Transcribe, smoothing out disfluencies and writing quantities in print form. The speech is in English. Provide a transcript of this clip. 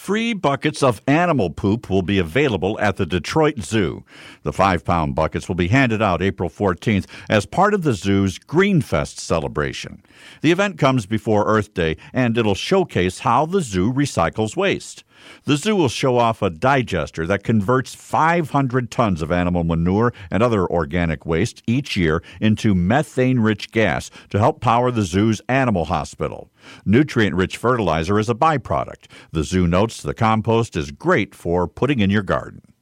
Free buckets of animal poop will be available at the Detroit Zoo. The 5-pound buckets will be handed out April 14th as part of the zoo's Greenfest celebration. The event comes before Earth Day, and it'll showcase how the zoo recycles waste. The zoo will show off a digester that converts 500 tons of animal manure and other organic waste each year into methane-rich gas to help power the zoo's animal hospital. Nutrient-rich fertilizer is a byproduct. The zoo notes the compost is great for putting in your garden.